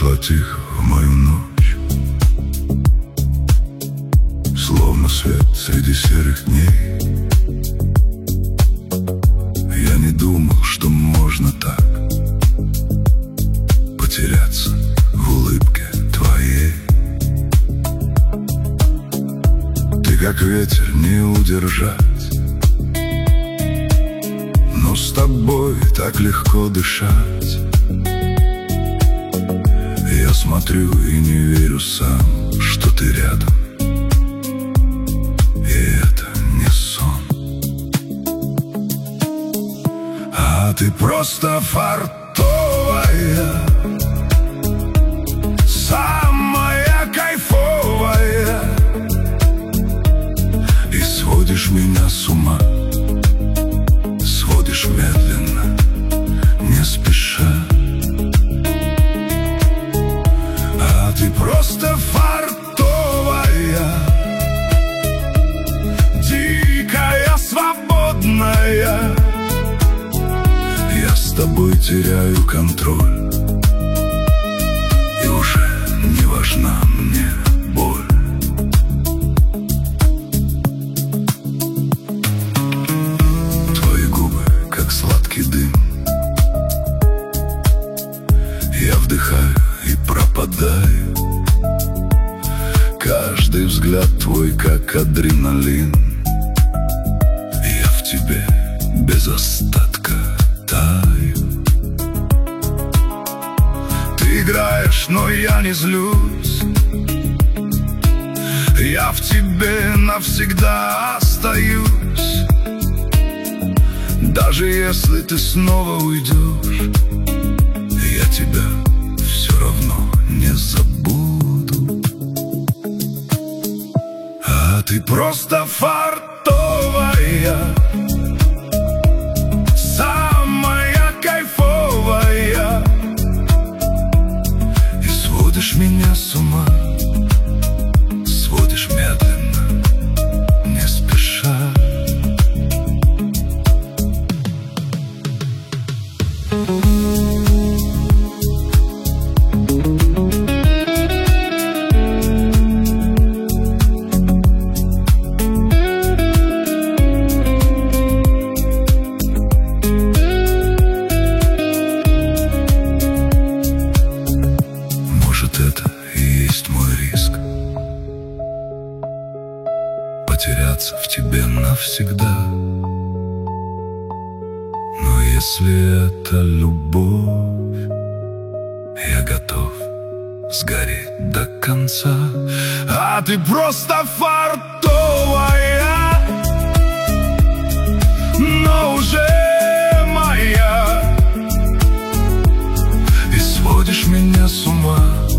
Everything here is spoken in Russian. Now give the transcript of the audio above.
Пришла тихо в мою ночь, словно свет среди серых дней. Я не думал, что можно так потеряться в улыбке твоей. Ты как ветер, не удержать, но с тобой так легко дышать. Я смотрю и не верю сам, что ты рядом, и это не сон. А ты просто фартовая, самая кайфовая, и сводишь меня с ума, сводишь медленно, не спеша. Ты просто фартовая, дикая, свободная. Я с тобой теряю контроль, и уже не важна мне боль. Твои губы, как сладкий дым, я вдыхаю и пропадаю. Каждый взгляд твой, как адреналин. Я в тебе без остатка таю. Ты играешь, но я не злюсь. Я в тебе навсегда остаюсь. Даже если ты снова уйдешь, я тебя все равно не забуду. Ты просто фартовая, самая кайфовая, и сводишь меня с ума, сводишь медленно, не спеша. Потеряться в тебе навсегда. Но если это любовь, я готов сгореть до конца. А ты просто фартовая, но уже моя, и сводишь меня с ума,